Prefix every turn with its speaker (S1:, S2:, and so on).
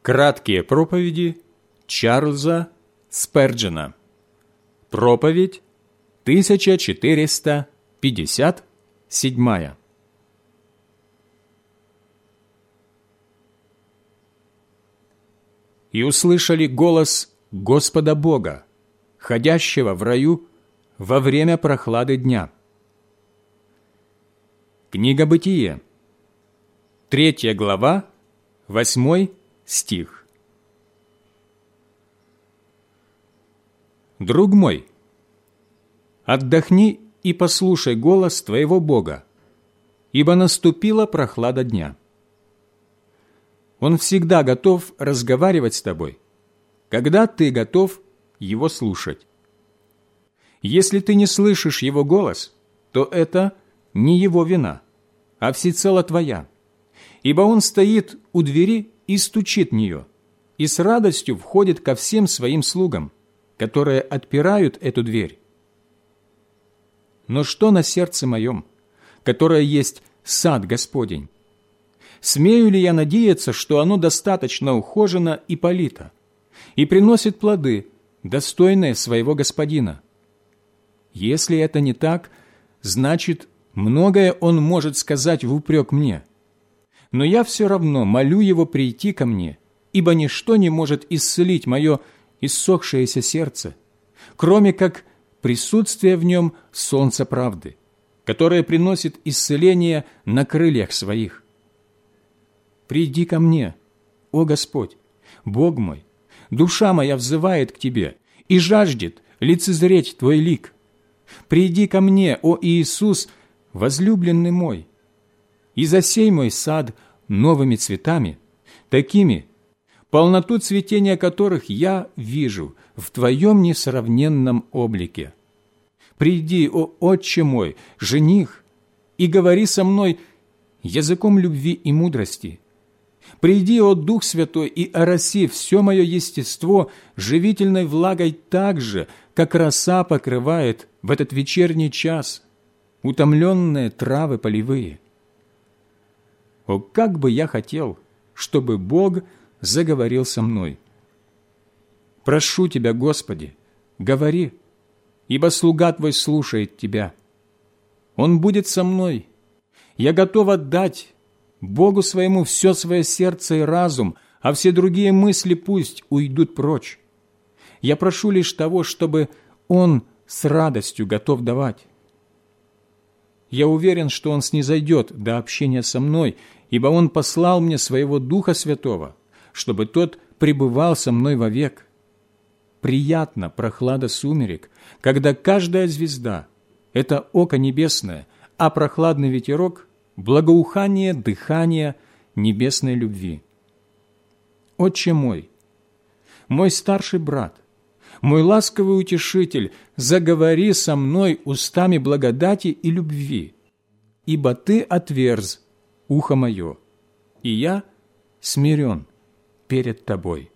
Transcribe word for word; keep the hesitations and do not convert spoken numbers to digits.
S1: Краткие проповеди Чарльза Сперджена. Проповедь тысяча четыреста пятьдесят седьмая. «И услышали голос Господа Бога, ходящего в раю во время прохлады дня». Книга Бытие, третья глава, восьмой стих. Друг мой, отдохни и послушай голос твоего Бога, ибо наступила прохлада дня. Он всегда готов разговаривать с тобой, когда ты готов Его слушать. Если ты не слышишь Его голос, то это не Его вина, а всецело твоя, ибо Он стоит у двери и стучит в нее, и с радостью входит ко всем своим слугам, которые отпирают эту дверь. Но что на сердце моем, которое есть сад Господень? Смею ли я надеяться, что оно достаточно ухожено и полито, и приносит плоды, достойные своего Господина? Если это не так, значит, многое он может сказать в упрек мне. Но я все равно молю его прийти ко мне, ибо ничто не может исцелить мое иссохшееся сердце, кроме как присутствие в нем солнца правды, которое приносит исцеление на крыльях своих. Приди ко мне, о Господь, Бог мой, душа моя взывает к Тебе и жаждет лицезреть Твой лик. Приди ко мне, о Иисус, возлюбленный мой, и засей мой сад новыми цветами, такими, полноту цветения которых я вижу в Твоем несравненном облике. Приди, о Отче мой, жених, и говори со мной языком любви и мудрости. Приди, о Дух Святой, и ороси все мое естество живительной влагой так же, как роса покрывает в этот вечерний час утомленные травы полевые. О, как бы я хотел, чтобы Бог заговорил со мной! Прошу Тебя, Господи, говори, ибо слуга Твой слушает Тебя. Он будет со мной. Я готов отдать Богу своему все свое сердце и разум, а все другие мысли пусть уйдут прочь. Я прошу лишь того, чтобы Он с радостью готов давать. Я уверен, что Он снизойдет до общения со мной, ибо Он послал мне Своего Духа Святого, чтобы Тот пребывал со мной вовек. Приятна прохлада сумерек, когда каждая звезда – это око небесное, а прохладный ветерок – благоухание дыхания небесной любви. Отче мой, мой старший брат, мой ласковый утешитель, заговори со мной устами благодати и любви, ибо Ты отверз ухо мое, и я смирен перед Тобой.